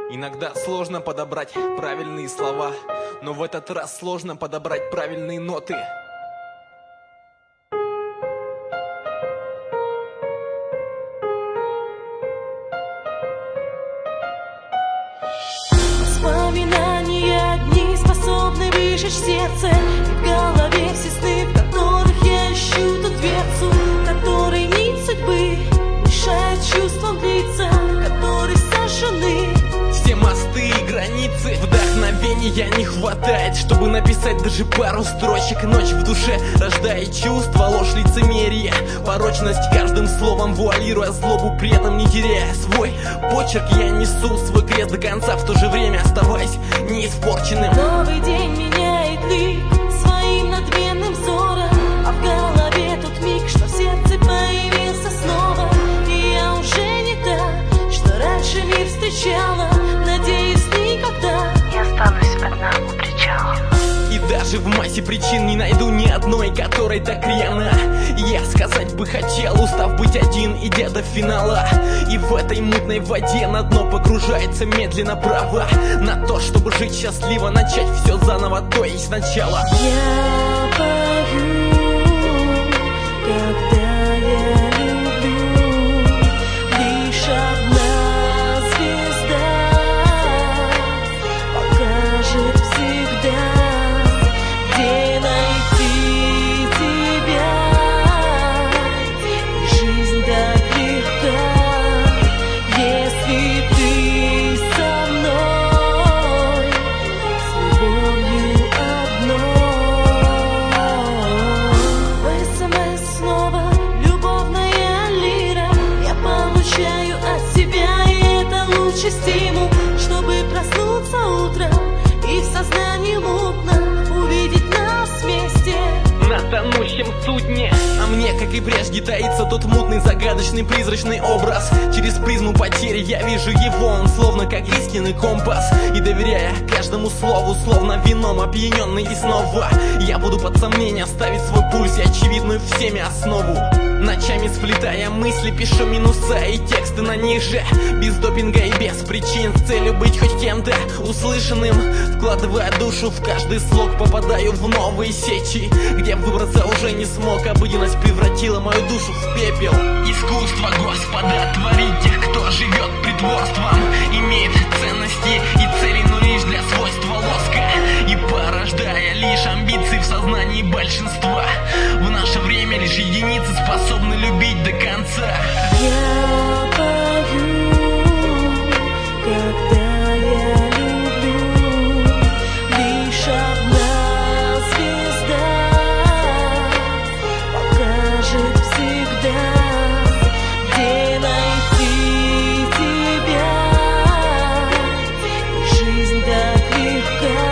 Иногда сложно подобрать правильные слова, но в этот раз сложно подобрать правильные ноты. Воспоминания одни способны выжечь сердце, и в голове все сны, в которых я ищу ту дверцу, которой нить судьбы мешает чувствам длиться, которые сожжены. Все мосты и границы, вдохновения не хватает, чтобы написать даже пару строчек. Ночь в душе рождает чувства, ложь, лицемерие, порочность, каждым словом вуалируя злобу, при этом не теряя свой почерк. Я несу свой крест до конца, в то же время оставаясь неиспорченным. Новый день меняет лик своим надменным взором, а в голове тот миг, что в сердце появился снова. И я уже не та, что раньше мир встречала. Надеюсь, никогда не останусь одна у причала. И даже в массе причин не найду ни одной, которой так рьяно я сказать бы хотел, устав быть один, идя до финала. И в этой мутной воде на дно погружается медленно право на то, чтобы жить счастливо, начать все заново, то есть сначала. я пою, когда я люблю. Лишь одна звезда покажет всегда, где найти тебя. И жизнь так легка, если ты со мной, с любовью одной. В СМС снова любовная лира, я получаю от тебя, и это лучший стимул, чтобы проснуться утром и в сознании мутно увидеть нас вместе На тонущем судне, а мне, как и прежде, таится тот мутный, загадочный, призрачный образ. Через призму потери я вижу его, он словно как истинный компас. И доверяя каждому слову, словно вином опьяненный, и снова я буду под сомнение ставить свой пульс и очевидную всеми основу. Ночами сплетая мысли, пишу минуса и тексты на них же, без допинга и без причин, с целью быть хоть кем-то услышанным. Вкладывая душу в каждый слог, попадаю в новые сети, где выбраться уже не смог. Обыденность превратила мою душу в пепел. Искусство Господа творить тех, кто живет притворством, имеет ценности и цели, но лишь для свойства лоска, и порождая лишь амбиции в сознании большинства. В наше время лишь единицы способны любить до конца. я пою, когда я люблю. Лишь одна звезда покажет всегда, где найти тебя. И жизнь так легка,